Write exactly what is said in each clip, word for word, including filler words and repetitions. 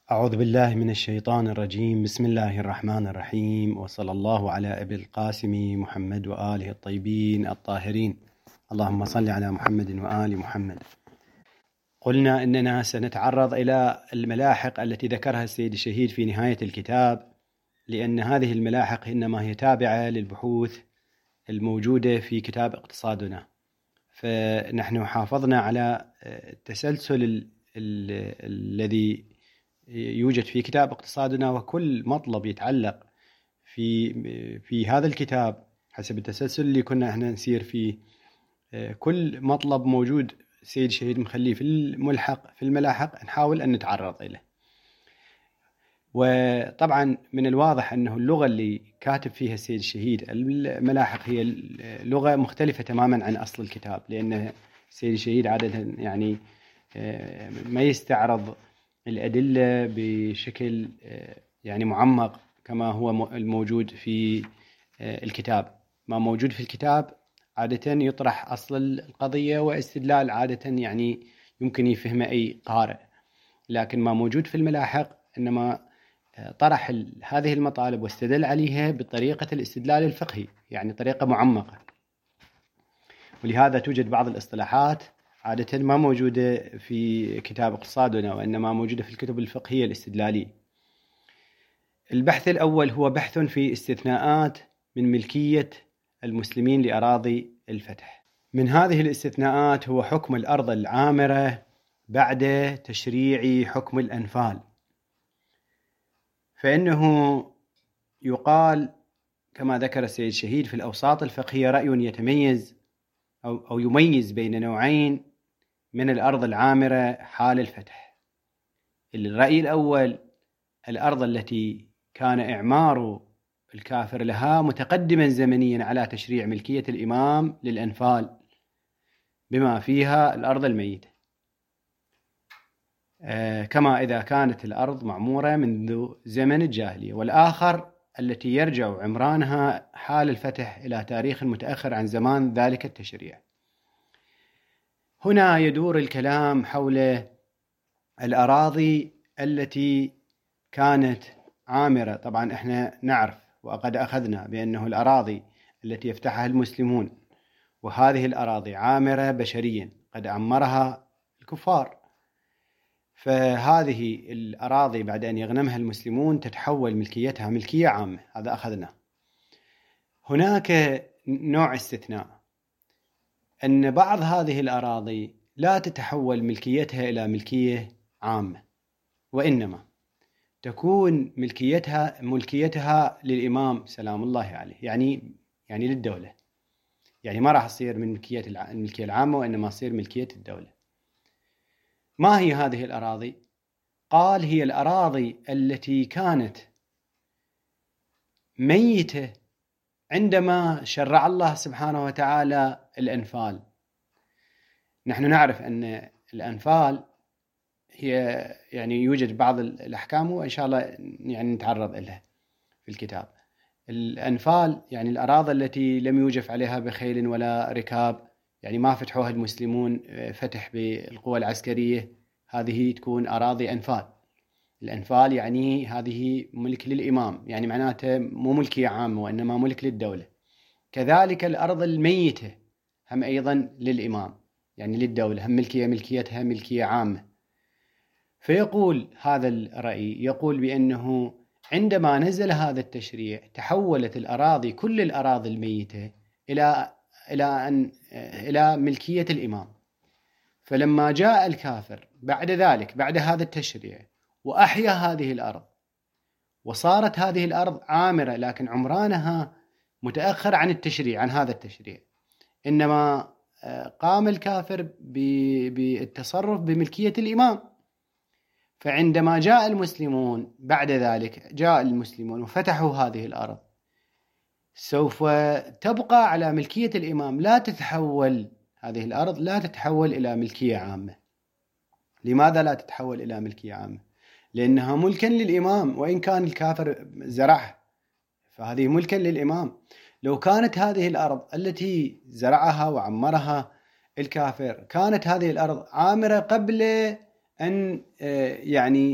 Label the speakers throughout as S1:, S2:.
S1: أعوذ بالله من الشيطان الرجيم. بسم الله الرحمن الرحيم، وصلى الله على أبي القاسم محمد وآله الطيبين الطاهرين. اللهم صل على محمد وآل محمد. قلنا أننا سنتعرض إلى الملاحق التي ذكرها السيد الشهيد في نهاية الكتاب، لأن هذه الملاحق إنما هي تابعة للبحوث الموجودة في كتاب اقتصادنا، فنحن حافظنا على التسلسل الذي يوجد في كتاب اقتصادنا، وكل مطلب يتعلق في في هذا الكتاب حسب التسلسل اللي كنا احنا نسير فيه. كل مطلب موجود سيد الشهيد مخليه في الملحق في الملاحق نحاول أن نتعرض إليه. وطبعا من الواضح أنه اللغة اللي كاتب فيها السيد الشهيد الملاحق هي لغة مختلفة تماما عن أصل الكتاب، لأن السيد الشهيد عادة يعني ما يستعرض الأدلة بشكل يعني معمق كما هو الموجود في الكتاب. ما موجود في الكتاب عادة يطرح أصل القضية واستدلال عادة يعني يمكن يفهمه أي قارئ، لكن ما موجود في الملاحق إنما طرح هذه المطالب واستدل عليها بطريقة الاستدلال الفقهي، يعني طريقة معمقة. ولهذا توجد بعض الاصطلاحات عادة ما موجودة في كتاب اقتصادنا، وإنما موجودة في الكتب الفقهية الاستدلالية. البحث الأول هو بحث في استثناءات من ملكية المسلمين لأراضي الفتح. من هذه الاستثناءات هو حكم الأرض العامرة بعد تشريع حكم الأنفال، فإنه يقال كما ذكر السيد الشهيد في الأوساط الفقهية رأي يتميز أو أو يميز بين نوعين من الأرض العامرة حال الفتح. الرأي الأول الأرض التي كان إعمار الكافر لها متقدما زمنيا على تشريع ملكية الإمام للأنفال بما فيها الأرض الميتة، آه كما إذا كانت الأرض معمورة منذ زمن الجاهلية. والآخر التي يرجع عمرانها حال الفتح إلى تاريخ متأخر عن زمان ذلك التشريع. هنا يدور الكلام حول الأراضي التي كانت عامرة. طبعا احنا نعرف وقد أخذنا بأنه الأراضي التي يفتحها المسلمون وهذه الأراضي عامرة بشريا قد عمرها الكفار، فهذه الأراضي بعد أن يغنمها المسلمون تتحول ملكيتها ملكية عامة، هذا أخذنا. هناك نوع استثناء أن بعض هذه الأراضي لا تتحول ملكيتها إلى ملكية عامة، وإنما تكون ملكيتها ملكيتها للإمام سلام الله عليه، يعني يعني للدولة، يعني ما راح تصير من ملكية الملكية العامة وإنما تصير ملكية الدولة. ما هي هذه الأراضي؟ قال هي الأراضي التي كانت ميتة عندما شرع الله سبحانه وتعالى الأنفال. نحن نعرف أن الأنفال هي يعني يوجد بعض الأحكام وإن شاء الله يعني نتعرض لها في الكتاب. الأنفال يعني الأراضي التي لم يوجف عليها بخيل ولا ركاب، يعني ما فتحوها المسلمون فتح بالقوى العسكرية، هذه تكون أراضي أنفال. الأنفال يعني هذه ملك للإمام، يعني معناته مو ملكية عامة وإنما ملك للدولة. كذلك الأرض الميتة هم أيضا للإمام، يعني للدولة، هم ملكية ملكيتها ملكية عامة. فيقول هذا الرأي يقول بأنه عندما نزل هذا التشريع تحولت الأراضي كل الأراضي الميتة إلى إلى أن إلى ملكية الإمام. فلما جاء الكافر بعد ذلك بعد هذا التشريع وأحيا هذه الأرض وصارت هذه الأرض عامرة، لكن عمرانها متأخر عن التشريع عن هذا التشريع، إنما قام الكافر بالتصرف بملكية الإمام. فعندما جاء المسلمون بعد ذلك جاء المسلمون وفتحوا هذه الأرض، سوف تبقى على ملكية الإمام، لا تتحول هذه الأرض لا تتحول إلى ملكية عامة. لماذا لا تتحول إلى ملكية عامة؟ لأنها ملكا للإمام، وإن كان الكافر زرعها فهذه ملكا للإمام. لو كانت هذه الأرض التي زرعها وعمرها الكافر كانت هذه الأرض عامرة قبل أن يعني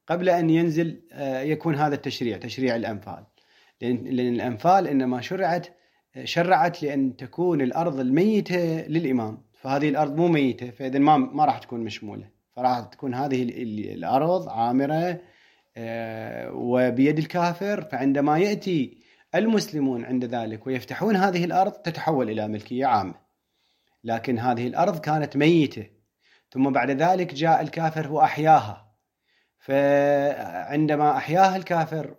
S1: قبل أن ينزل يكون هذا التشريع تشريع الأنفال، لأن الأنفال إنما شرعت شرعت لأن تكون الأرض الميتة للإمام، فهذه الأرض مو ميتة، فإذا ما ما راح تكون مشمولة، فراح تكون هذه الأرض عامرة وبيد الكافر. فعندما يأتي المسلمون عند ذلك ويفتحون هذه الأرض تتحول إلى ملكية عامة، لكن هذه الأرض كانت ميتة، ثم بعد ذلك جاء الكافر وأحياها. فعندما أحياها الكافر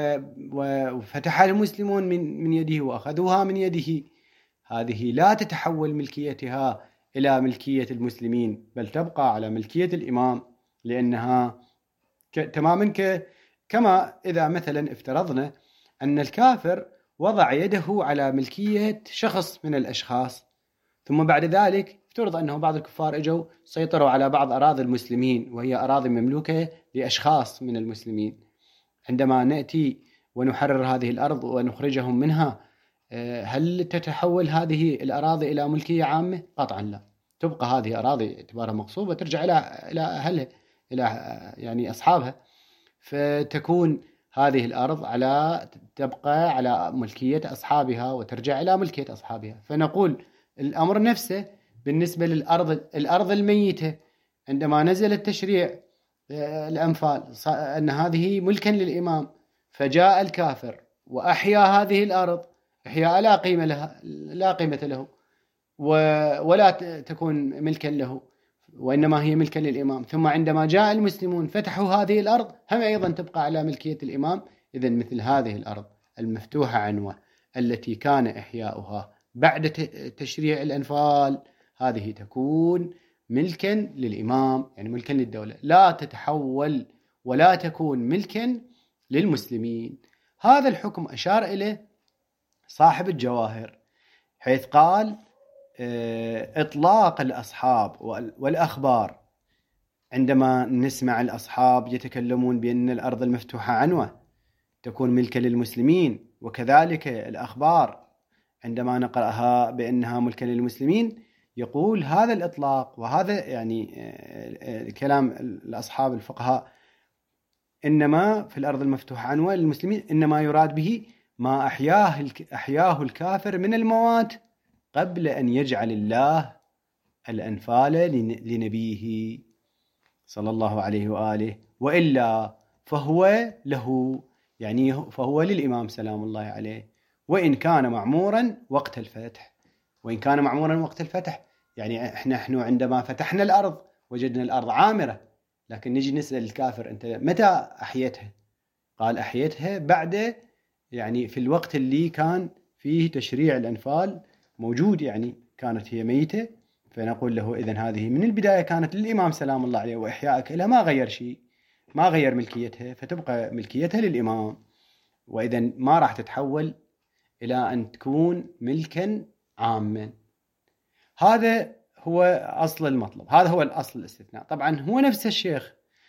S1: وفتح المسلمون من من يده وأخذوها من يده، هذه لا تتحول ملكيتها إلى ملكية المسلمين، بل تبقى على ملكية الإمام، لأنها تماما كما إذا مثلا افترضنا أن الكافر وضع يده على ملكية شخص من الأشخاص، ثم بعد ذلك افترض أنه بعض الكفار اجوا سيطروا على بعض أراضي المسلمين وهي أراضي مملوكة لأشخاص من المسلمين. عندما نأتي ونحرر هذه الأرض ونخرجهم منها، هل تتحول هذه الأراضي إلى ملكية عامة؟ قطعا لا، تبقى هذه أراضي اعتبارها مغصوبة ترجع إلى إلى أهلها، إلى يعني أصحابها، فتكون هذه الأرض على تبقى على ملكية أصحابها وترجع إلى ملكية أصحابها. فنقول الأمر نفسه بالنسبة للأرض الأرض الميتة، عندما نزل التشريع الأنفال أن هذه ملكا للإمام، فجاء الكافر وأحيا هذه الأرض إحياء لا قيمة لها لا قيمة له ولا تكون ملكا له، وإنما هي ملكا للإمام. ثم عندما جاء المسلمون فتحوا هذه الأرض هم أيضا تبقى على ملكية الإمام. إذن مثل هذه الأرض المفتوحة عنوة التي كان إحياؤها بعد تشريع الأنفال، هذه تكون ملكا للإمام، يعني ملكا للدولة، لا تتحول ولا تكون ملكا للمسلمين. هذا الحكم أشار إليه صاحب الجواهر، حيث قال إطلاق الأصحاب والأخبار. عندما نسمع الأصحاب يتكلمون بأن الأرض المفتوحة عنوة تكون ملكا للمسلمين، وكذلك الأخبار عندما نقرأها بأنها ملكا للمسلمين، يقول هذا الإطلاق وهذا يعني كلام الأصحاب الفقهاء إنما في الأرض المفتوحة عنوة للمسلمين إنما يراد به ما أحياه أحياه الكافر من الموات قبل أن يجعل الله الأنفال لنبيه صلى الله عليه وآله، وإلا فهو له، يعني فهو للإمام سلام الله عليه، وإن كان معمورا وقت الفتح. وإن كان معمورا وقت الفتح يعني إحنا إحنا عندما فتحنا الأرض وجدنا الأرض عامرة، لكن نجي نسأل الكافر أنت متى أحيتها؟ قال أحيتها بعد يعني في الوقت اللي كان فيه تشريع الأنفال موجود، يعني كانت هي ميتة. فنقول له إذن هذه من البداية كانت للإمام سلام الله عليه، وإحيائك لها ما غير شيء، ما غير ملكيتها، فتبقى ملكيتها للإمام، وإذن ما راح تتحول إلى أن تكون ملكا عاما. هذا هو أصل المطلب، هذا هو الأصل الاستثناء. طبعا هو نفس الشيخ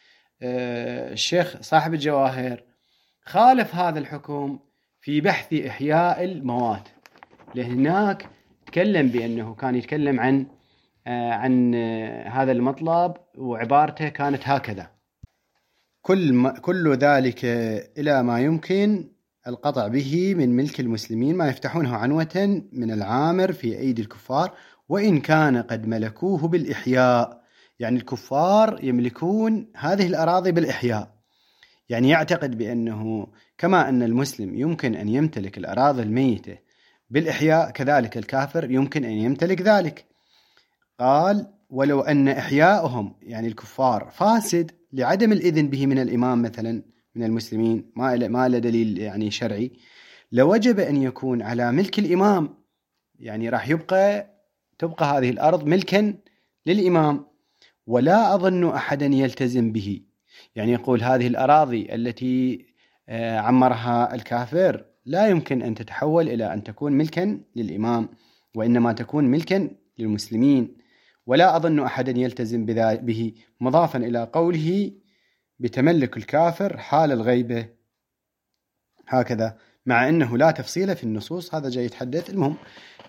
S1: الشيخ صاحب الجواهر خالف هذا الحكم في بحث إحياء الموات، لهناك تكلم بأنه كان يتكلم عن عن هذا المطلب، وعبارته كانت هكذا: كل ما كل ذلك إلى ما يمكن القطع به من ملك المسلمين ما يفتحونه عنوة من العامر في أيدي الكفار، وإن كان قد ملكوه بالإحياء. يعني الكفار يملكون هذه الأراضي بالإحياء، يعني يعتقد بأنه كما أن المسلم يمكن أن يمتلك الأراضي الميتة بالإحياء، كذلك الكافر يمكن أن يمتلك ذلك. قال: ولو أن إحياءهم يعني الكفار فاسد لعدم الإذن به من الإمام مثلا من المسلمين، ما ما له دليل يعني شرعي، لوجب أن يكون على ملك الإمام، يعني راح يبقى تبقى هذه الأرض ملكا للإمام. ولا أظن أحدا يلتزم به، يعني يقول هذه الأراضي التي عمرها الكافر لا يمكن أن تتحول إلى أن تكون ملكا للإمام، وإنما تكون ملكا للمسلمين. ولا أظن أحدا يلتزم به، مضافا إلى قوله بتملك الكافر حال الغيبة، هكذا، مع أنه لا تفصيل في النصوص. هذا جاي يتحدث. المهم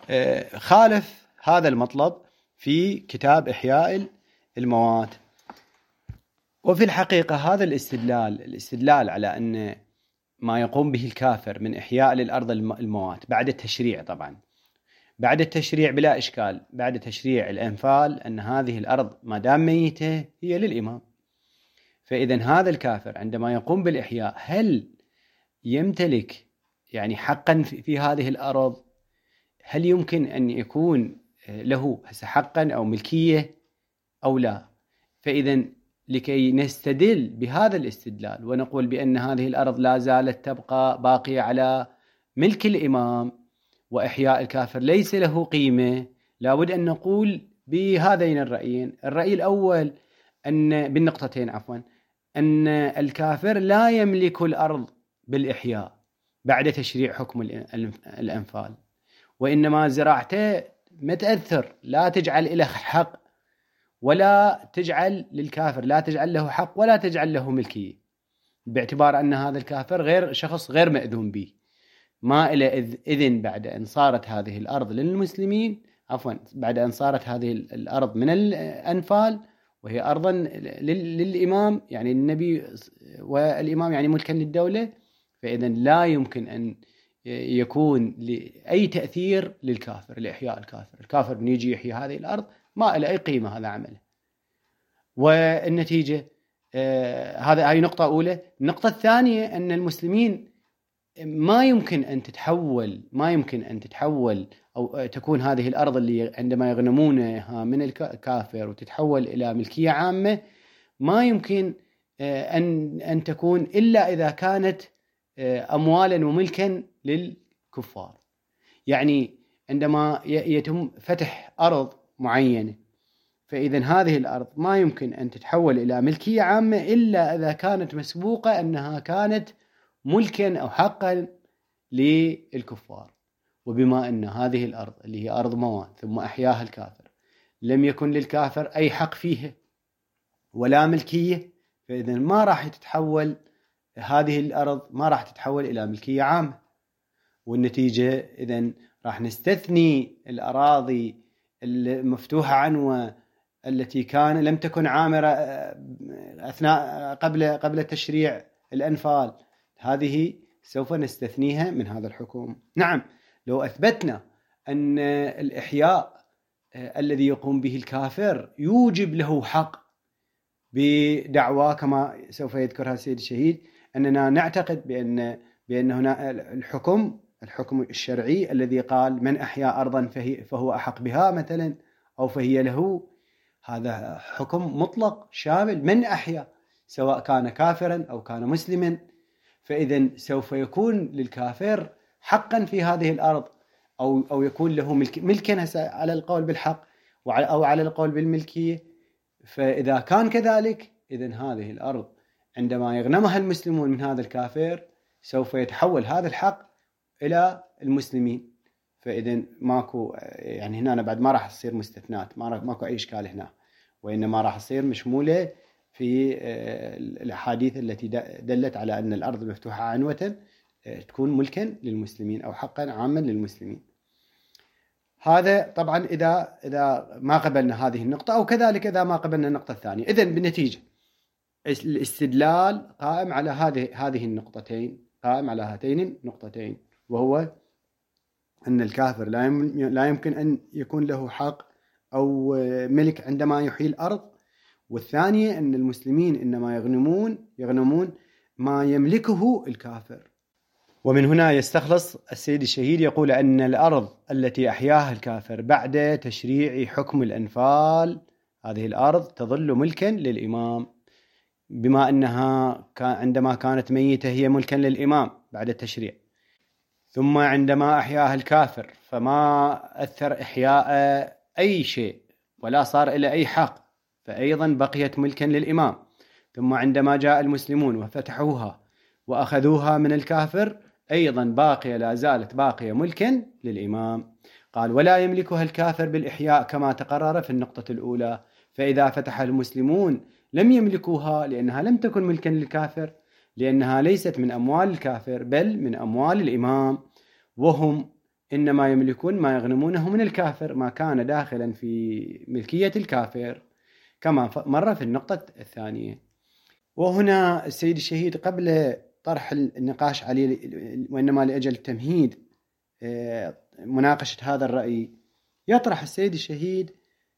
S1: خالف هذا المطلب في كتاب إحياء الموات. وفي الحقيقة هذا الاستدلال الاستدلال على أن ما يقوم به الكافر من إحياء للأرض الموات بعد التشريع، طبعا بعد التشريع بلا إشكال، بعد تشريع الأنفال أن هذه الأرض ما دام ميتة هي للإمام. فإذا هذا الكافر عندما يقوم بالإحياء هل يمتلك يعني حقا في هذه الأرض؟ هل يمكن أن يكون له حقا أو ملكية أو لا؟ فإذا لكي نستدل بهذا الاستدلال ونقول بأن هذه الأرض لا زالت تبقى باقية على ملك الإمام وإحياء الكافر ليس له قيمة، لابد أن نقول بهذين الرأيين. الرأي الأول أن بالنقطتين عفوا أن الكافر لا يملك الأرض بالإحياء بعد تشريع حكم الأنفال، وإنما زراعته متأثر، لا تجعل له حق ولا تجعل للكافر، لا تجعل له حق ولا تجعل له ملكية، باعتبار أن هذا الكافر غير شخص غير مأذون به، ما إلى إذن بعد أن صارت هذه الأرض للمسلمين، عفوا بعد أن صارت هذه الأرض من الأنفال وهي أرضا للإمام يعني النبي والإمام يعني ملكا للدولة، فإذا لا يمكن أن يكون أي تأثير للكافر لإحياء الكافر. الكافر من يجي يحيي هذه الأرض ما إلى أي قيمة هذا عمله. والنتيجة آه هذا هاي نقطة أولى. النقطة الثانية أن المسلمين ما يمكن أن تتحول ما يمكن أن تتحول أو تكون هذه الأرض اللي عندما يغنمونها من الكافر وتتحول إلى ملكية عامة، ما يمكن أن أن تكون إلا إذا كانت أموالا وملكا للكفار. يعني عندما يتم فتح أرض معينة، فإذا هذه الأرض ما يمكن أن تتحول إلى ملكية عامة إلا إذا كانت مسبوقة أنها كانت ملكا أو حقا للكفار. وبما أن هذه الأرض اللي هي أرض موات ثم أحياها الكافر لم يكن للكافر أي حق فيها ولا ملكية، فإذا ما راح تتحول هذه الأرض ما راح تتحول إلى ملكية عامة. والنتيجة إذن راح نستثني الأراضي المفتوحة عنوة التي كان لم تكن عامرة أثناء قبل قبل تشريع الأنفال، هذه سوف نستثنيها من هذا الحكم. نعم، لو أثبتنا أن الإحياء الذي يقوم به الكافر يوجب له حق بدعوى كما سوف يذكرها السيد الشهيد، أننا نعتقد بأن بأن هنا الحكم الحكم الشرعي الذي قال من أحيا أرضا فهي فهو أحق بها مثلا أو فهي له، هذا حكم مطلق شامل من أحيا سواء كان كافرا أو كان مسلما. فإذا سوف يكون للكافر حقا في هذه الأرض أو أو يكون له ملك ملكا على القول بالحق أو على القول بالملكية. فإذا كان كذلك إذن هذه الأرض عندما يغنمها المسلمون من هذا الكافر سوف يتحول هذا الحق إلى المسلمين. فإذن ماكو يعني هنا بعد ما راح تصير مستثنات، ما ماكو أي إشكال هنا، وإنما راح تصير مشمولة في الأحاديث التي دلت على أن الأرض مفتوحة عنوة تكون ملكا للمسلمين أو حقا عاما للمسلمين. هذا طبعا إذا إذا ما قبلنا هذه النقطة، أو كذلك إذا ما قبلنا النقطة الثانية. إذن بالنتيجة الاستدلال قائم على هذه هذه النقطتين، قائم على هاتين النقطتين، وهو أن الكافر لا لا يمكن أن يكون له حق أو ملك عندما يحيي الأرض، والثانية أن المسلمين إنما يغنمون يغنمون ما يملكه الكافر. ومن هنا يستخلص السيد الشهيد يقول أن الأرض التي أحياها الكافر بعد تشريع حكم الأنفال هذه الأرض تظل ملكا للإمام، بما أنها عندما كانت ميتة هي ملكا للإمام بعد التشريع، ثم عندما أحياها الكافر فما أثر إحياء أي شيء ولا صار إلى أي حق، فأيضا بقيت ملكا للإمام. ثم عندما جاء المسلمون وفتحوها وأخذوها من الكافر أيضا باقية لا زالت باقية ملكا للإمام. قال ولا يملكها الكافر بالإحياء كما تقرر في النقطة الأولى، فإذا فتح المسلمون لم يملكوها لأنها لم تكن ملكا للكافر، لأنها ليست من أموال الكافر بل من أموال الإمام، وهم إنما يملكون ما يغنمونه من الكافر ما كان داخلا في ملكية الكافر كما مر في النقطة الثانية. وهنا السيد الشهيد قبل طرح النقاش عليه وإنما لأجل تمهيد مناقشة هذا الرأي، يطرح السيد الشهيد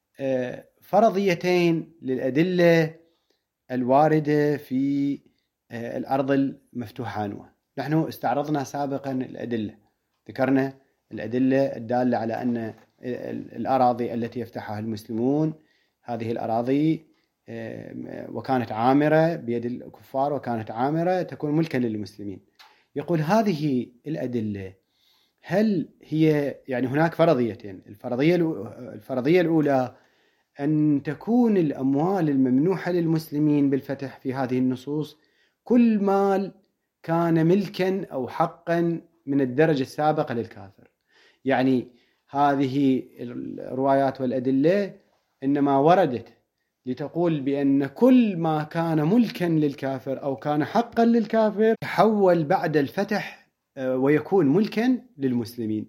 S1: فرضيتين للأدلة الواردة في الأرض المفتوحة عنوة. نحن استعرضنا سابقا الأدلة، ذكرنا الأدلة الدالة على أن الأراضي التي يفتحها المسلمون هذه الأراضي وكانت عامرة بيد الكفار وكانت عامرة تكون ملكا للمسلمين. يقول هذه الأدلة هل هي يعني هناك فرضيتين، الفرضية الفرضية الأولى أن تكون الأموال الممنوحة للمسلمين بالفتح في هذه النصوص كل مال كان ملكا أو حقا من الدرجة السابقة للكافر. يعني هذه الروايات والأدلة إنما وردت لتقول بأن كل ما كان ملكا للكافر أو كان حقا للكافر تحول بعد الفتح ويكون ملكا للمسلمين.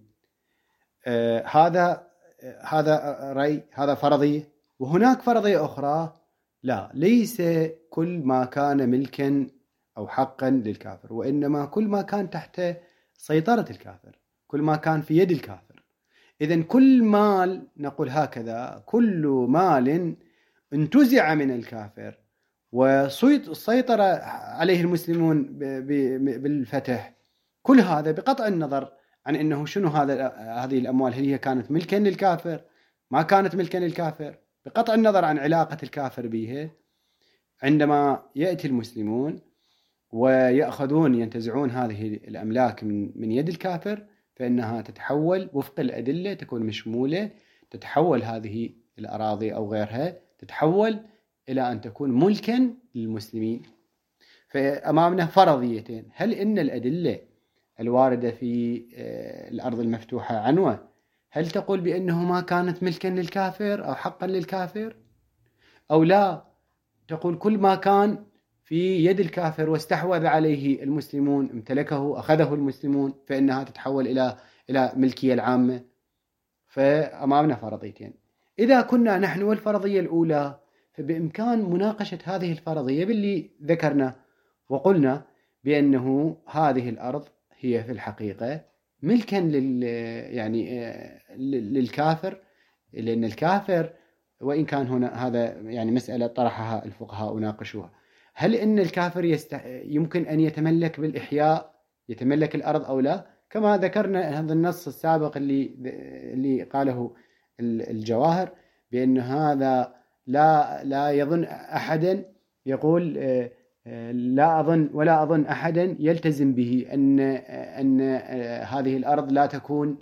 S1: هذا هذا رأي، هذا فرضية. وهناك فرضية أخرى، لا، ليس كل ما كان ملكا أو حقا للكافر، وإنما كل ما كان تحت سيطرة الكافر، كل ما كان في يد الكافر. إذن كل مال، نقول هكذا، كل مال انتزع من الكافر وسيطر عليه المسلمون بالفتح، كل هذا بقطع النظر عن أنه شنو هذا هذه الأموال، هل هي كانت ملكا للكافر ما كانت ملكا للكافر، بقطع النظر عن علاقة الكافر بها، عندما يأتي المسلمون ويأخذون ينتزعون هذه الأملاك من من يد الكافر فإنها تتحول وفق الأدلة، تكون مشمولة، تتحول هذه الأراضي أو غيرها تتحول إلى أن تكون ملكا للمسلمين. فأمامنا فرضيتين، هل إن الأدلة الواردة في الأرض المفتوحة عنوة هل تقول بأنه ما كانت ملكا للكافر أو حقا للكافر، أو لا تقول كل ما كان في يد الكافر واستحوذ عليه المسلمون امتلكه أخذه المسلمون فإنها تتحول إلى إلى ملكية العامة؟ فأمامنا فرضيتين. إذا كنا نحن والفرضية الأولى فبإمكان مناقشة هذه الفرضية باللي ذكرنا، وقلنا بأنه هذه الأرض هي في الحقيقة ملكا لل يعني للكافر، لأن الكافر وإن كان هنا هذا يعني مسألة طرحها الفقهاء وناقشوها، هل إن الكافر يست... يمكن أن يتملك بالإحياء، يتملك الأرض أو لا؟ كما ذكرنا هذا النص السابق اللي اللي قاله الجواهر بأن هذا لا لا يظن أحدا يقول لا أظن ولا أظن أحدا يلتزم به أن أن هذه الأرض لا تكون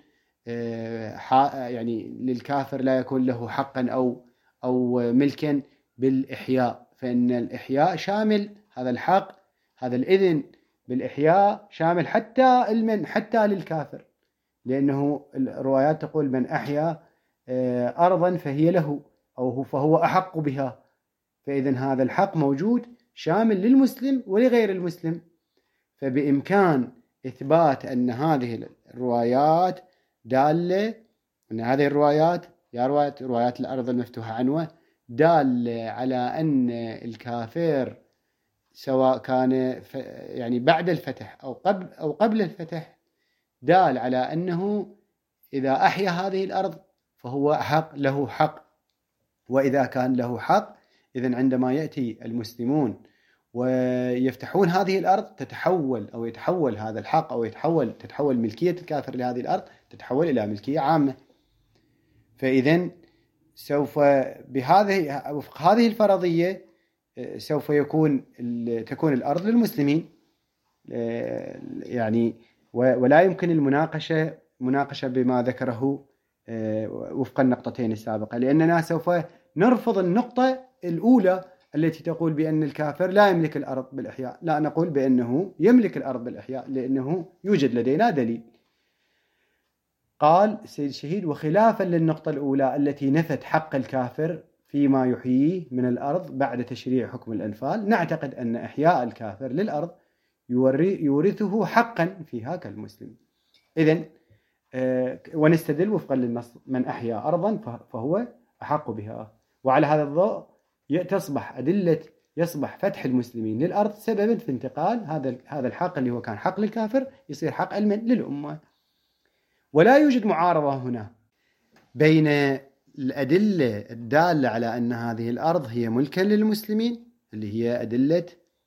S1: يعني للكافر، لا يكون له حقا أو أو ملكا بالإحياء، فإن الإحياء شامل هذا الحق، هذا الإذن بالإحياء شامل حتى المن حتى للكافر، لأنه الروايات تقول من أحيا أرضا فهي له أو فهو أحق بها، فإذن هذا الحق موجود شامل للمسلم ولغير المسلم. فبإمكان إثبات أن هذه الروايات دالة، أن هذه الروايات يا روايات روايات الأرض المفتوحة عنوة دالة على أن الكافر سواء كان يعني بعد الفتح أو قبل أو قبل الفتح دال على أنه إذا أحيا هذه الأرض فهو حق له حق، وإذا كان له حق إذن عندما يأتي المسلمون ويفتحون هذه الأرض تتحول أو يتحول هذا الحق أو يتحول تتحول ملكية الكافر لهذه الأرض تتحول إلى ملكية عامة. فإذن سوف بهذه وفق هذه الفرضية سوف يكون تكون الأرض للمسلمين يعني، ولا يمكن المناقشة مناقشة بما ذكره وفق النقطتين السابقة، لأننا سوف نرفض النقطة الأولى التي تقول بأن الكافر لا يملك الأرض بالإحياء، لا نقول بأنه يملك الأرض بالإحياء لأنه يوجد لدينا دليل. قال السيد الشهيد وخلافا للنقطة الأولى التي نفت حق الكافر فيما يحييه من الأرض بعد تشريع حكم الأنفال، نعتقد أن إحياء الكافر للأرض يورثه حقا فيها كالمسلم. إذن ونستدل وفقا للنص من أحيا أرضا فهو أحق بها، وعلى هذا الضوء تصبح أدلة يصبح فتح المسلمين للأرض سببا في انتقال هذا هذا الحق اللي هو كان حق للكافر يصير حق للأمة. ولا يوجد معارضة هنا بين الأدلة الدالة على أن هذه الأرض هي ملكا للمسلمين اللي هي أدلة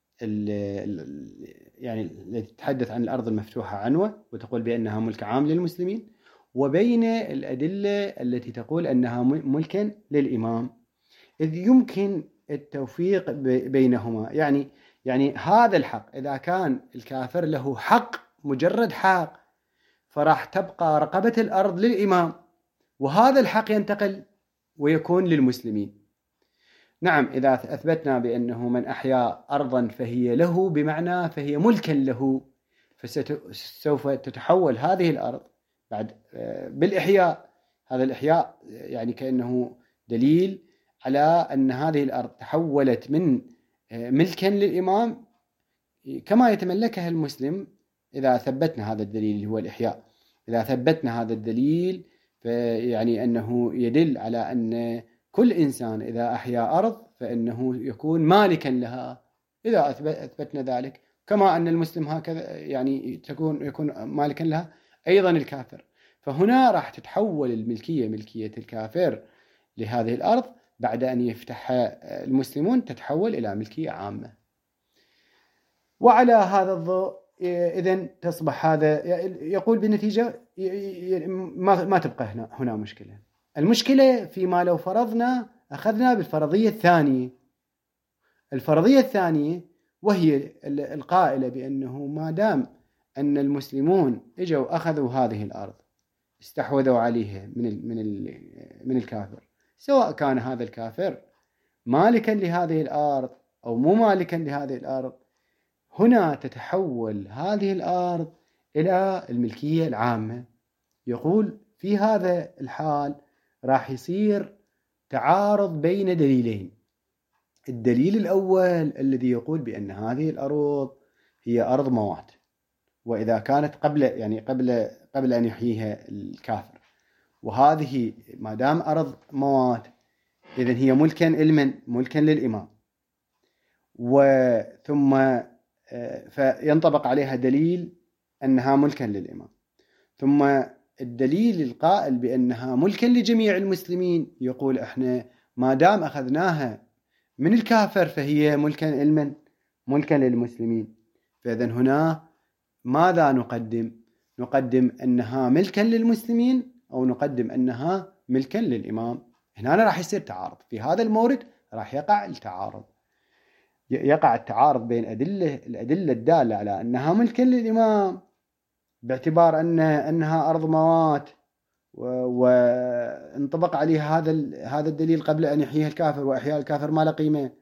S1: يعني التي تتحدث عن الأرض المفتوحة عنوة وتقول بأنها ملك عام للمسلمين، وبين الأدلة التي تقول أنها ملكا للإمام، إذ يمكن التوفيق بينهما. يعني يعني هذا الحق إذا كان الكافر له حق مجرد حق فراح تبقى رقبة الأرض للإمام، وهذا الحق ينتقل ويكون للمسلمين. نعم إذا أثبتنا بأنه من أحيا أرضا فهي له بمعنى فهي ملكا له، فسوف تتحول هذه الأرض بعد بالإحياء. هذا الإحياء يعني كأنه دليل على أن هذه الأرض تحولت من ملكا للإمام كما يتملكها المسلم. إذا ثبتنا هذا الدليل اللي هو الإحياء، إذا ثبتنا هذا الدليل فيعني أنه يدل على أن كل إنسان إذا أحيا أرض فإنه يكون مالكا لها. إذا أثبتنا ذلك كما أن المسلم هكذا يعني تكون يكون مالكا لها أيضا الكافر. فهنا راح تتحول الملكية ملكية الكافر لهذه الأرض بعد أن يفتحها المسلمون تتحول إلى ملكية عامة. وعلى هذا الضوء إذن تصبح هذا يقول بالنتيجة ما ما تبقى هنا هنا مشكلة. المشكلة فيما لو فرضنا أخذنا بالفرضية الثانية. الفرضية الثانية وهي القائلة بأنه ما دام أن المسلمون اجوا أخذوا هذه الأرض استحوذوا عليها من ال من ال من الكافر، سواء كان هذا الكافر مالكا لهذه الأرض أو مو مالكا لهذه الأرض، هنا تتحول هذه الأرض إلى الملكية العامة. يقول في هذا الحال راح يصير تعارض بين دليلين. الدليل الأول الذي يقول بأن هذه الأرض هي أرض موات، وإذا كانت قبل يعني قبل قبل أن يحييها الكافر، وهذه ما دام أرض موات إذن هي ملكا لمن؟ ملكا للإمام، وثم فينطبق عليها دليل أنها ملكا للإمام. ثم الدليل القائل بأنها ملكا لجميع المسلمين يقول إحنا ما دام أخذناها من الكافر فهي ملكا لمن؟ ملكا للمسلمين. فإذن هنا ماذا نقدم؟ نقدم أنها ملكا للمسلمين أو نقدم أنها ملكا للإمام؟ هنا راح يصير تعارض. في هذا المورد راح يقع التعارض، يقع التعارض بين أدلة الأدلة الدالة على أنها ملكا للإمام باعتبار أن أنها أرض موات وانطبق عليها هذا هذا الدليل قبل أن يحييها الكافر، وإحياء الكافر ما له قيمة،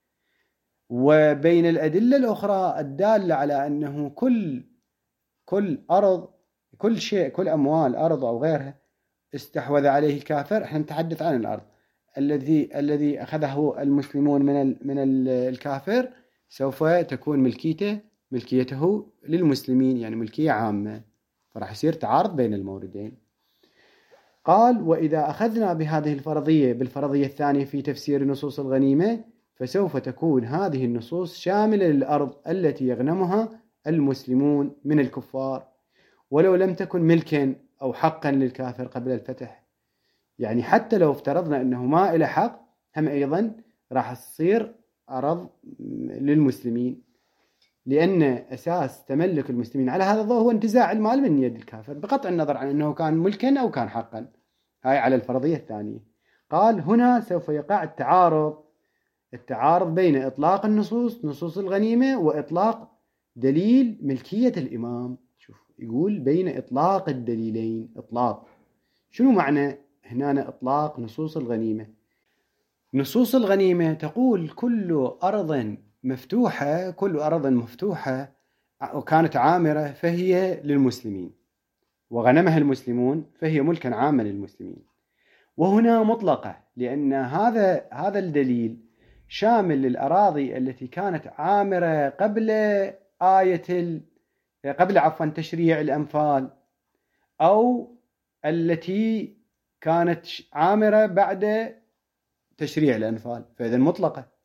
S1: وبين الأدلة الأخرى الدالة على أنه كل كل أرض كل شيء كل أموال أرض أو غيرها استحوذ عليه الكافر. احنا نتحدث عن الأرض الذي الذي أخذه المسلمون من من الكافر سوف تكون ملكيته ملكيته للمسلمين، يعني ملكية عامة، فراح يصير تعارض بين الموردين. قال وإذا أخذنا بهذه الفرضية بالفرضية الثانية في تفسير نصوص الغنيمة فسوف تكون هذه النصوص شاملة للأرض التي يغنمها المسلمون من الكفار ولو لم تكن ملكا أو حقا للكافر قبل الفتح. يعني حتى لو افترضنا أنه ما إلى حق هم أيضا راح تصير أرض للمسلمين، لأن أساس تملك المسلمين على هذا الضوء هو انتزاع المال من يد الكافر بقطع النظر عن أنه كان ملكا أو كان حقا. هاي على الفرضية الثانية. قال هنا سوف يقع التعارض التعارض بين إطلاق النصوص نصوص الغنيمة وإطلاق دليل ملكية الإمام. شوف يقول بين إطلاق الدليلين. إطلاق شنو معنى هنا إطلاق نصوص الغنيمة؟ نصوص الغنيمة تقول كل أرض مفتوحة كل أرض مفتوحة وكانت عامرة فهي للمسلمين وغنمها المسلمون فهي ملكا عاما للمسلمين. وهنا مطلقة لأن هذا هذا الدليل شامل للأراضي التي كانت عامرة قبل آية قبل عفوا تشريع الأنفال أو التي كانت عامرة بعد تشريع الأنفال، فإذن مطلقة.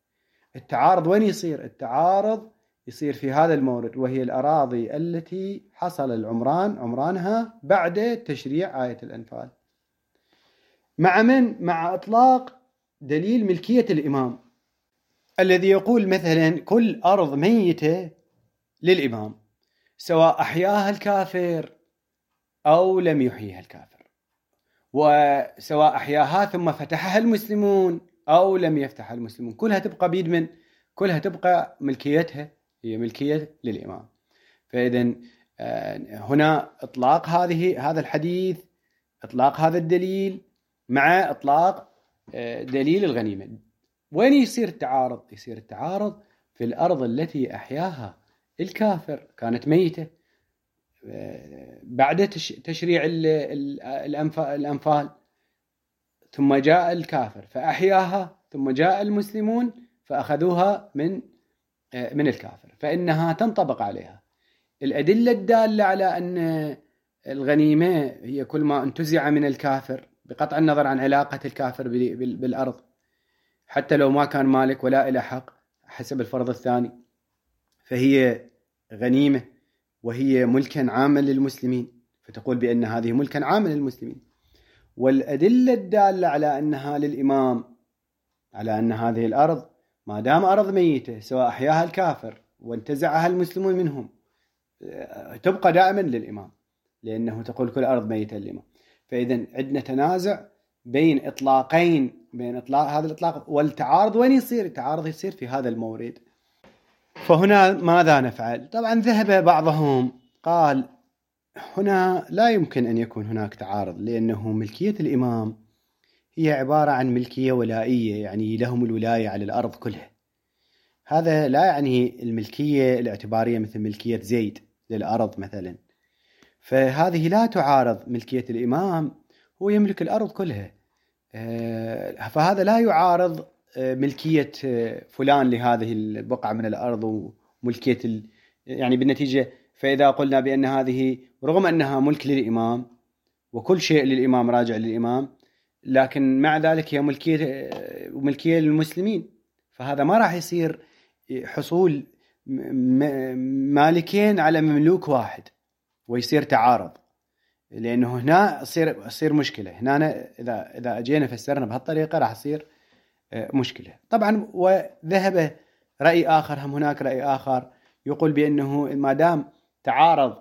S1: التعارض وين يصير؟ التعارض يصير في هذا المورد، وهي الأراضي التي حصل العمران عمرانها بعد تشريع آية الأنفال. مع من؟ مع إطلاق دليل ملكية الإمام الذي يقول مثلا كل أرض ميتة للإمام، سواء أحياها الكافر أو لم يحييها الكافر، وسواء أحياها ثم فتحها المسلمون أو لم يفتحها المسلمون، كلها تبقى بيد من؟ كلها تبقى ملكيتها هي ملكية للإمام. فإذا هنا إطلاق هذه هذا الحديث، إطلاق هذا الدليل مع إطلاق دليل الغنيمة. وين يصير التعارض؟ يصير التعارض في الأرض التي أحياها الكافر، كانت ميتة بعد تشريع الأنفال، ثم جاء الكافر فأحياها، ثم جاء المسلمون فأخذوها من من الكافر، فإنها تنطبق عليها الأدلة الدالة على أن الغنيمة هي كل ما انتزع من الكافر، بقطع النظر عن علاقة الكافر بالأرض، حتى لو ما كان مالك ولا إلى حق حسب الفرض الثاني، فهي غنيمة وهي ملكا عاما للمسلمين، فتقول بأن هذه ملكا عاما للمسلمين. والأدلة الدالة على أنها للإمام، على أن هذه الأرض ما دام أرض ميتة سواء أحياها الكافر وانتزعها المسلمون منهم تبقى دائما للإمام، لأنه تقول كل أرض ميتة للإمام. فإذا عندنا تنازع بين إطلاقين، بين إطلاق هذا الإطلاق والتعارض. وين يصير التعارض؟ يصير في هذا المورد. فهنا ماذا نفعل؟ طبعا ذهب بعضهم قال هنا لا يمكن أن يكون هناك تعارض، لأنه ملكية الإمام هي عبارة عن ملكية ولائية، يعني لهم الولاية على الأرض كلها. هذا لا يعني الملكية الاعتبارية مثل ملكية زيد للأرض مثلا، فهذه لا تعارض. ملكية الإمام هو يملك الأرض كلها، فهذا لا يعارض ملكية فلان لهذه البقعة من الأرض وملكية ال... يعني بالنتيجة فإذا قلنا بأن هذه رغم أنها ملك للإمام وكل شيء للإمام راجع للإمام، لكن مع ذلك هي ملكية وملكية للمسلمين، فهذا ما راح يصير حصول مالكين على مملوك واحد ويصير تعارض، لأنه هنا يصير يصير مشكلة. هنا إذا إذا أجينا فسرنا بهالطريقة راح يصير مشكلة. طبعا وذهب رأي آخر، هم هناك رأي آخر يقول بأنه ما دام تعارض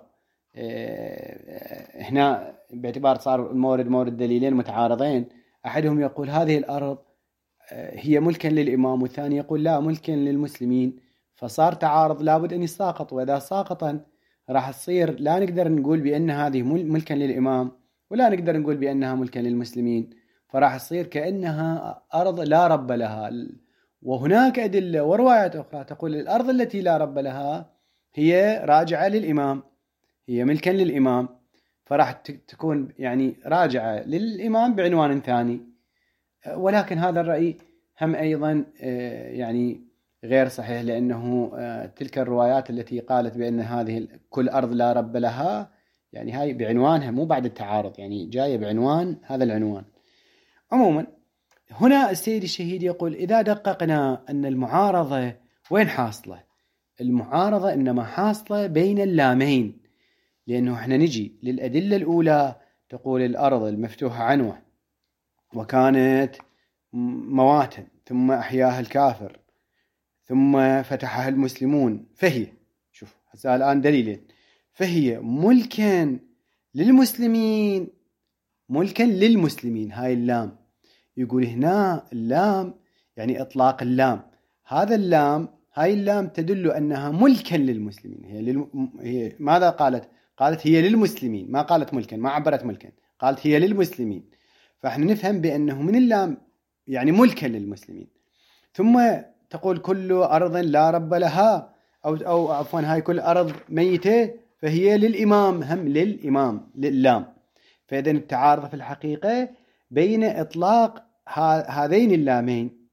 S1: هنا باعتبار صار المورد مورد دليلين متعارضين، أحدهم يقول هذه الأرض هي ملكا للإمام، والثاني يقول لا ملكا للمسلمين، فصار تعارض لابد أن يساقط. وإذا ساقطا راح تصير لا نقدر نقول بأن هذه ملكا للإمام ولا نقدر نقول بأنها ملكا للمسلمين، فراح تصير كأنها أرض لا رب لها. وهناك أدلة وروايات أخرى تقول الأرض التي لا رب لها هي راجعة للإمام، هي ملكا للإمام، فراح تكون يعني راجعة للإمام بعنوان ثاني. ولكن هذا الرأي هم أيضا يعني غير صحيح، لأنه تلك الروايات التي قالت بأن هذه كل أرض لا رب لها يعني هاي بعنوانها مو بعد التعارض، يعني جاية بعنوان هذا العنوان. عموما هنا السيد الشهيد يقول إذا دققنا أن المعارضة وين حاصلة؟ المعارضة إنما حاصلة بين اللامين، لأنه احنا نجي للأدلة الأولى تقول الأرض المفتوحة عنوة وكانت مواتا ثم أحياها الكافر ثم فتحها المسلمون، فهي شوف هسه الآن دليلين، فهي ملكا للمسلمين، ملكا للمسلمين. هاي اللام يقول هنا اللام يعني إطلاق اللام، هذا اللام هاي اللام تدل أنها ملكا للمسلمين. هي, للم... هي ماذا قالت؟ قالت هي للمسلمين، ما قالت ملكا، ما عبرت ملكا، قالت هي للمسلمين. فإحنا نفهم بأنه من اللام يعني ملكا للمسلمين. ثم تقول كل أرض لا رب لها، أو أو عفوا هاي كل أرض ميتة فهي للإمام، هم للإمام للام. فإذا التعارض في الحقيقة بين إطلاق هذين اللامين.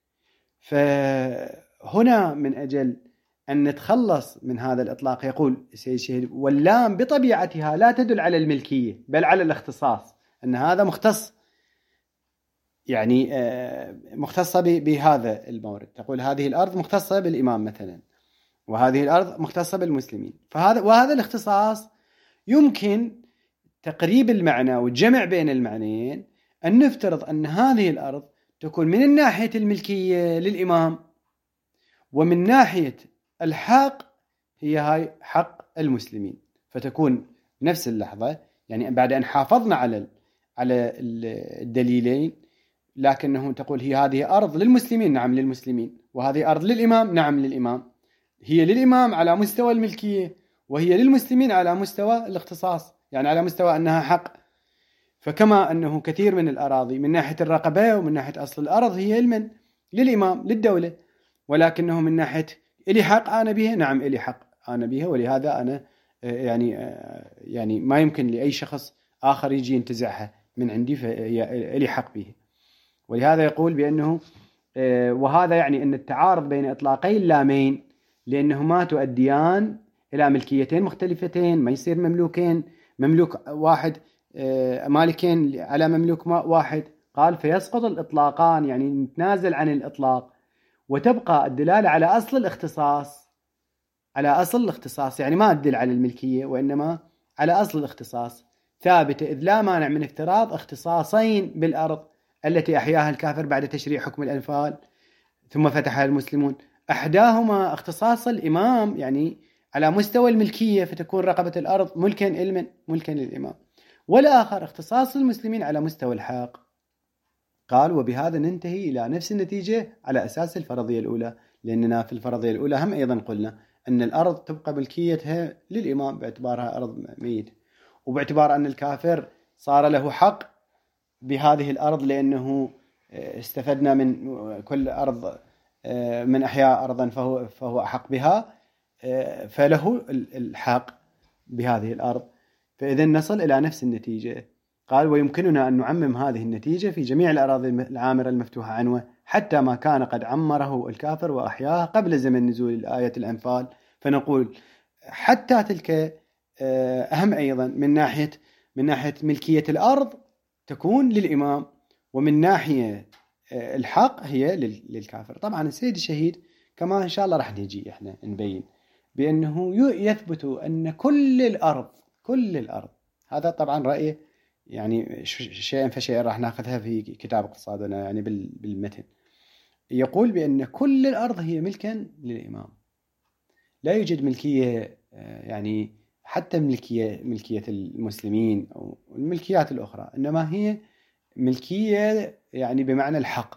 S1: فهنا من أجل أن نتخلص من هذا الإطلاق يقول السيد الشهيد واللام بطبيعتها لا تدل على الملكية بل على الاختصاص، أن هذا مختص يعني مختصة بهذا المورد، تقول هذه الأرض مختصة بالإمام مثلا، وهذه الأرض مختصة بالمسلمين. فهذا وهذا الاختصاص يمكن تقريب المعنى والجمع بين المعنيين، أن نفترض أن هذه الأرض تكون من ناحية الملكية للإمام، ومن ناحية الحق هي هاي حق المسلمين، فتكون نفس اللحظة، يعني بعد أن حافظنا على على الدليلين، لكنه تقول هي هذه أرض للمسلمين، نعم للمسلمين، وهذه أرض للإمام، نعم للإمام، هي للإمام على مستوى الملكية، وهي للمسلمين على مستوى الاختصاص، يعني على مستوى أنها حق. فكما أنه كثير من الأراضي من ناحية الرقبة ومن ناحية أصل الأرض هي المن للإمام للدولة، ولكنه من ناحية إلي حق أنا بها، نعم إلي حق أنا بها، ولهذا أنا يعني يعني ما يمكن لأي شخص آخر يجي ينتزعها من عندي، فهي إلي حق بها. ولهذا يقول بأنه وهذا يعني أن التعارض بين إطلاقي اللامين لأنهما تؤديان إلى ملكيتين مختلفتين، ما يصير مملوكين، مملوك واحد مالكين على مملوك واحد. قال فيسقط الإطلاقان، يعني نتنازل عن الإطلاق، وتبقى الدلالة على أصل الاختصاص، على أصل الاختصاص، يعني ما تدل على الملكية وإنما على أصل الاختصاص ثابتة، إذ لا مانع من افتراض اختصاصين بالأرض التي أحياها الكافر بعد تشريع حكم الأنفال ثم فتحها المسلمون. أحداهما اختصاص الإمام يعني على مستوى الملكية، فتكون رقبة الأرض ملكا إلما ملكا للإمام، والآخر اختصاص المسلمين على مستوى الحق. قال وبهذا ننتهي إلى نفس النتيجة على أساس الفرضية الأولى، لأننا في الفرضية الأولى هم أيضا قلنا أن الأرض تبقى ملكيتها للإمام باعتبارها أرض ميت، وباعتبار أن الكافر صار له حق بهذه الأرض لأنه استفدنا من كل أرض من أحياء أرضا فهو, فهو أحق بها، فله الحق بهذه الأرض. فإذا نصل إلى نفس النتيجة. قال ويمكننا أن نعمم هذه النتيجة في جميع الأراضي العامرة المفتوحة عنوة، حتى ما كان قد عمره الكافر وأحياه قبل زمن نزول آية الأنفال، فنقول حتى تلك أهم أيضا من ناحية من ناحية ملكية الأرض تكون للإمام، ومن ناحية الحق هي للكافر. طبعا السيد الشهيد كما إن شاء الله راح نجي إحنا نبين بأنه يثبت أن كل الأرض كل الأرض، هذا طبعا رأيه يعني شيئا فشيئا راح ناخذها في كتاب اقتصادنا يعني بالمتن. يقول بأن كل الأرض هي ملكا للإمام، لا يوجد ملكية يعني حتى ملكية ملكية المسلمين أو الملكيات الأخرى، إنما هي ملكية يعني بمعنى الحق،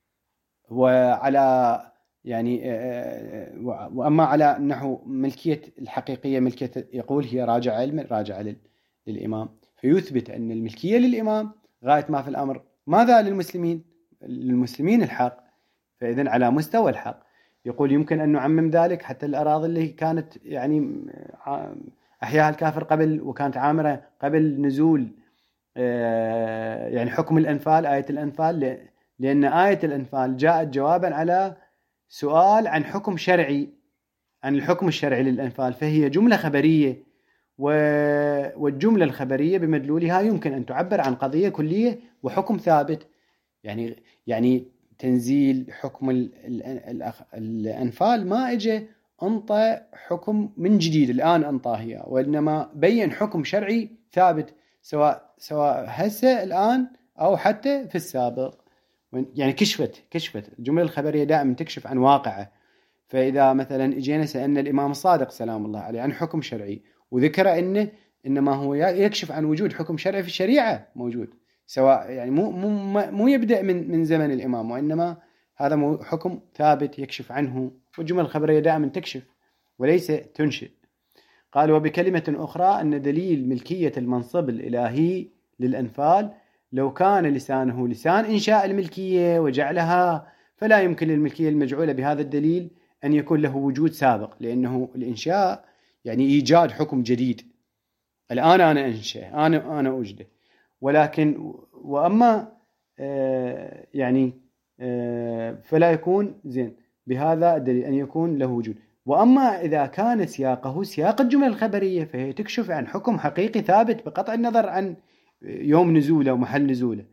S1: وعلى يعني وأما على نحو ملكية الحقيقية ملكية يقول هي راجعة علم راجعة للإمام، فيثبت أن الملكية للإمام غاية ما في الأمر. ماذا للمسلمين؟ للمسلمين الحق. فإذن على مستوى الحق يقول يمكن أن نعمم ذلك حتى الأراضي اللي كانت يعني أحياها الكافر قبل وكانت عامرة قبل نزول يعني حكم الأنفال آية الأنفال، لأن آية الأنفال جاءت جوابا على سؤال عن حكم شرعي، عن الحكم الشرعي للأنفال، فهي جملة خبرية، والجملة الخبرية بمدلولها يمكن أن تعبر عن قضية كلية وحكم ثابت. يعني يعني تنزيل حكم الأنفال ما إجا أنطى حكم من جديد الآن أنطاهية، وإنما بين حكم شرعي ثابت سواء سواء هسه الآن أو حتى في السابق. يعني كشفت كشفت الجملة الخبرية دائما تكشف عن واقعه. فإذا مثلا إجينا سألنا الإمام الصادق سلام الله عليه عن حكم شرعي وذكر إنه إنما هو يكشف عن وجود حكم شرعي في الشريعة موجود، سواء يعني مو مو مو يبدأ من من زمن الإمام، وإنما هذا حكم ثابت يكشف عنه، والجمل الخبرية دائما تكشف وليس تنشئ. قال وبكلمة أخرى أن دليل ملكية المنصب الإلهي للأنفال لو كان لسانه لسان إنشاء الملكية وجعلها، فلا يمكن للملكية المجعولة بهذا الدليل أن يكون له وجود سابق، لأنه الإنشاء يعني إيجاد حكم جديد. الآن أنا أنشأ أنا أنا أوجده، ولكن وأما آه يعني آه فلا يكون زين بهذا الدليل أن يكون له وجود. وأما إذا كان سياقه سياق الجملة الخبرية فهي تكشف عن حكم حقيقي ثابت بقطع النظر عن يوم نزوله ومحل نزوله،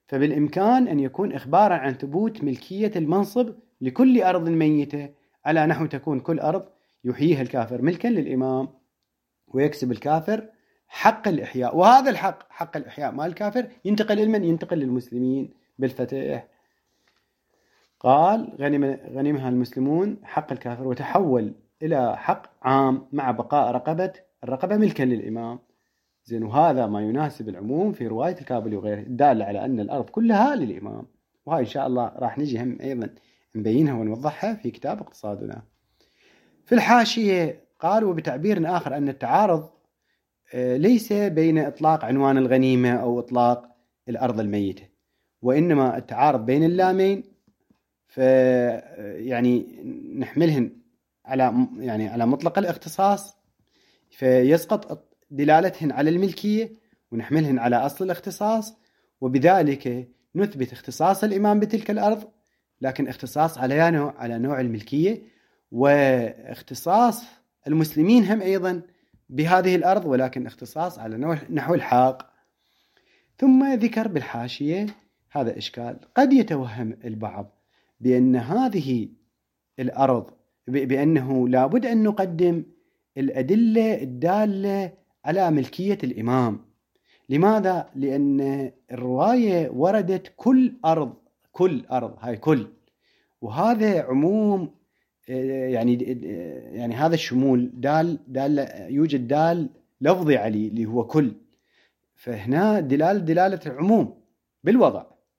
S1: فبالإمكان أن يكون إخبارا عن ثبوت ملكية المنصب لكل أرض ميتة، على نحو تكون كل أرض يحييها الكافر ملكا للإمام، ويكسب الكافر حق الإحياء، وهذا الحق حق الإحياء مال الكافر ينتقل لمن؟ ينتقل للمسلمين بالفتح. قال غنم غنمها المسلمون حق الكافر، وتحول إلى حق عام مع بقاء رقبة الرقبة ملكا للإمام. زين، وهذا ما يناسب العموم في رواية الكابلي وغيره، الدال على أن الأرض كلها للإمام. وهاي إن شاء الله راح نجي هم أيضا نبينها ونوضحها في كتاب اقتصادنا. في الحاشية قال: وبتعبير آخر أن التعارض ليس بين إطلاق عنوان الغنيمة أو إطلاق الأرض الميتة، وإنما التعارض بين اللامين، ف يعني نحملهن على يعني على مطلق الاختصاص فيسقط دلالتهن على الملكية، ونحملهن على أصل الاختصاص، وبذلك نثبت اختصاص الإمام بتلك الأرض، لكن اختصاص على نوع على نوع الملكية، واختصاص المسلمين هم أيضا بهذه الأرض، ولكن اختصاص على نوع نحو الحاق. ثم ذكر بالحاشية هذا إشكال: قد يتوهم البعض بأن هذه الأرض بأنه لابد أن نقدم الأدلة الدالة على ملكية الإمام. لماذا؟ لأن الرواية وردت كل أرض، كل أرض، هاي كل، وهذا عموم، يعني يعني هذا الشمول دال دال يوجد دال لفظي عليه اللي هو كل، فهنا دلالة دلالة العموم بالوضع،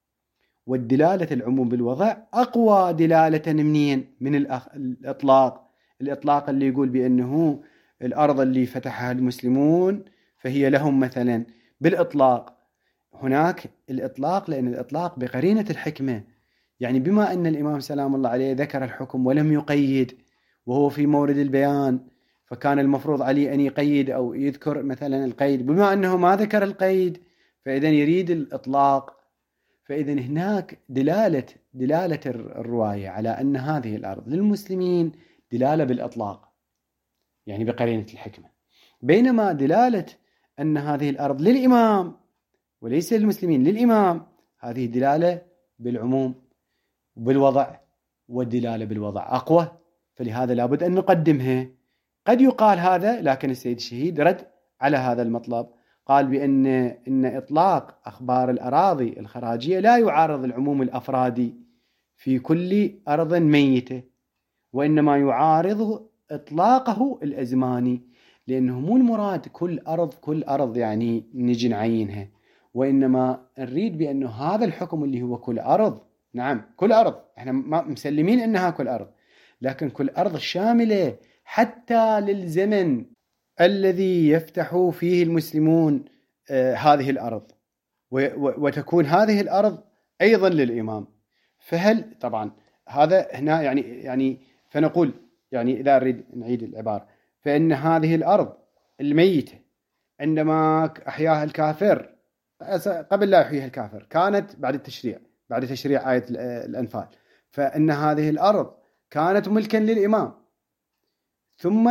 S1: والدلالة العموم بالوضع أقوى دلالة منين؟ من الإطلاق. الإطلاق اللي يقول بأنه الأرض اللي فتحها المسلمون فهي لهم مثلا، بالإطلاق هناك الإطلاق، لأن الإطلاق بقرينة الحكمة، يعني بما أن الإمام سلام الله عليه ذكر الحكم ولم يقيد وهو في مورد البيان، فكان المفروض عليه أن يقيد أو يذكر مثلا القيد، بما أنه ما ذكر القيد فإذن يريد الإطلاق. فإذن هناك دلالة دلالة الرواية على أن هذه الأرض للمسلمين دلالة بالإطلاق، يعني بقرينة الحكمة، بينما دلالة أن هذه الأرض للإمام وليس للمسلمين، للإمام، هذه دلالة بالعموم بالوضع، والدلالة بالوضع أقوى، فلهذا لابد أن نقدمها. قد يقال هذا، لكن السيد الشهيد رد على هذا المطلب، قال بأن إن إطلاق أخبار الأراضي الخراجية لا يعارض العموم الأفرادي في كل أرض ميتة، وإنما يعارض إطلاقه الأزماني، لأنه مو المراد كل أرض كل أرض يعني نجي نعينها، وإنما نريد بأنه هذا الحكم اللي هو كل أرض، نعم كل أرض، احنا ما مسلمين أنها كل أرض، لكن كل أرض شاملة حتى للزمن الذي يفتح فيه المسلمون آه هذه الأرض، وتكون هذه الأرض أيضا للإمام. فهل طبعا هذا هنا يعني يعني فنقول يعني إذا أريد نعيد العبارة، فإن هذه الأرض الميتة عندما أحياها الكافر قبل لا يحييها الكافر كانت بعد التشريع بعد تشريع آية الأنفال، فإن هذه الأرض كانت ملكا للإمام، ثم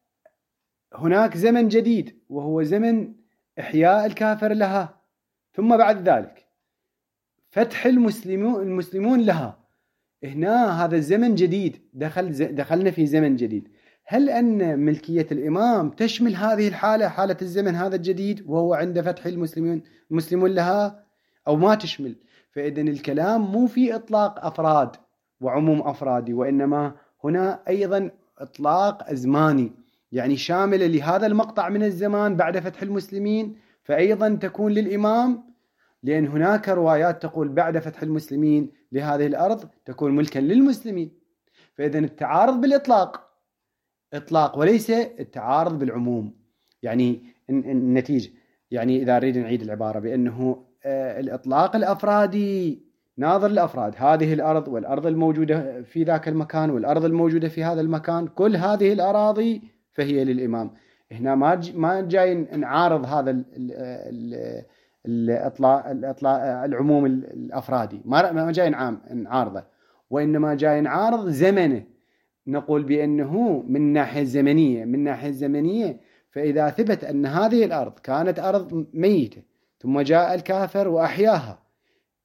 S1: هناك زمن جديد وهو زمن إحياء الكافر لها، ثم بعد ذلك فتح المسلمون المسلمون لها. هنا هذا الزمن جديد، دخل دخلنا في زمن جديد. هل أن ملكية الإمام تشمل هذه الحالة، حالة الزمن هذا الجديد وهو عند فتح المسلمين المسلمون لها، أو ما تشمل؟ فإذن الكلام مو في إطلاق أفراد وعموم أفرادي، وإنما هنا أيضا إطلاق أزماني، يعني شاملة لهذا المقطع من الزمان بعد فتح المسلمين، فأيضا تكون للإمام، لأن هناك روايات تقول بعد فتح المسلمين لهذه الأرض تكون ملكا للمسلمين. فإذن التعارض بالإطلاق إطلاق وليس التعارض بالعموم. يعني النتيجة، يعني إذا نريد نعيد العبارة بأنه الإطلاق الأفرادي ناظر الأفراد، هذه الأرض والأرض الموجودة في ذاك المكان والأرض الموجودة في هذا المكان، كل هذه الأراضي فهي للإمام. هنا ما ما جاي نعارض هذا ال ال الإطلاق الإطلاق العموم الأفرادي، ما ما جاي نعارضه، وإنما جاي نعارض زمنه. نقول بأنه من ناحية الزمنية من ناحية الزمنية فإذا ثبت أن هذه الأرض كانت أرض ميتة ثم جاء الكافر وأحياها،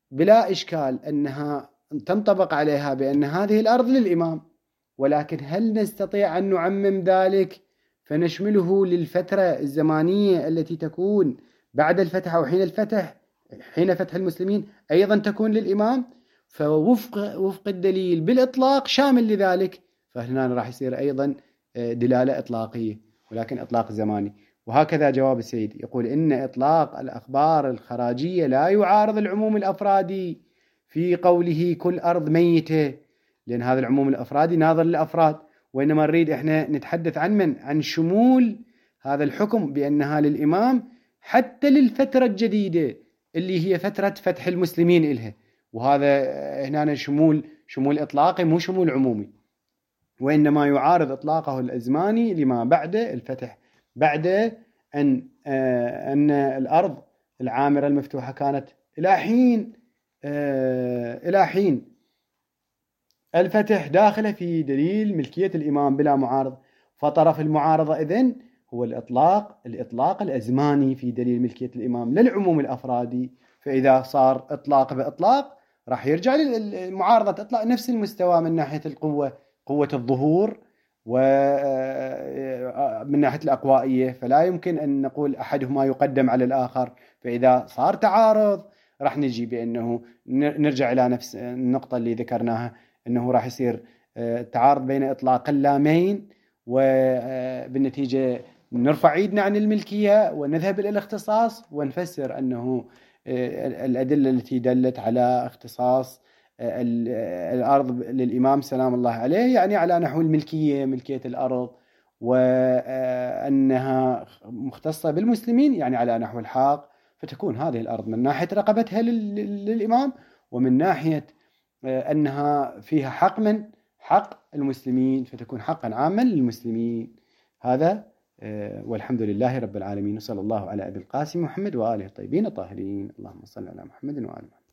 S1: بلا إشكال أنها تنطبق عليها بأن هذه الأرض للإمام، ولكن هل نستطيع أن نعمم ذلك فنشمله للفترة الزمانية التي تكون بعد الفتح أو حين الفتح، حين فتح المسلمين أيضا تكون للإمام؟ فوفق وفق الدليل بالإطلاق شامل لذلك، فهنا راح يصير أيضا دلالة إطلاقية ولكن إطلاق زماني. وهكذا جواب السيد يقول إن إطلاق الأخبار الخراجية لا يعارض العموم الأفرادي في قوله كل أرض ميتة، لأن هذا العموم الأفرادي ناظر للأفراد، وإنما نريد إحنا نتحدث عن من؟ عن شمول هذا الحكم بأنها للإمام حتى للفترة الجديدة اللي هي فترة فتح المسلمين إلها. وهذا هنا شمول شمول إطلاقي مو شمول عمومي، وإنما يعارض إطلاقه الأزماني لما بعد الفتح، بعد أن أن الأرض العامرة المفتوحة كانت إلى حين إلى حين الفتح داخل في دليل ملكية الإمام بلا معارض. فطرف المعارضة إذن هو الإطلاق الإطلاق الأزماني في دليل ملكية الإمام للعموم الأفرادي. فإذا صار إطلاق بإطلاق راح يرجع للمعارضة تطلع نفس المستوى من ناحية القوة، قوة الظهور، ومن ناحية الأقوائية، فلا يمكن أن نقول أحدهما يقدم على الآخر. فإذا صار تعارض راح نجي بأنه نرجع إلى نفس النقطة اللي ذكرناها، أنه راح يصير تعارض بين إطلاق اللامين، وبالنتيجة نرفع ايدنا عن الملكية ونذهب إلى الاختصاص ونفسر أنه الأدلة التي دلت على اختصاص الأرض للإمام سلام الله عليه يعني على نحو الملكية، ملكية الأرض، وأنها مختصة بالمسلمين يعني على نحو الحق، فتكون هذه الأرض من ناحية رقبتها للإمام، ومن ناحية أنها فيها حق من حق المسلمين فتكون حقا عاما للمسلمين. هذا والحمد لله رب العالمين، وصلى الله على أبي القاسم محمد وآله الطيبين الطاهرين. اللهم صل على محمد وآل محمد.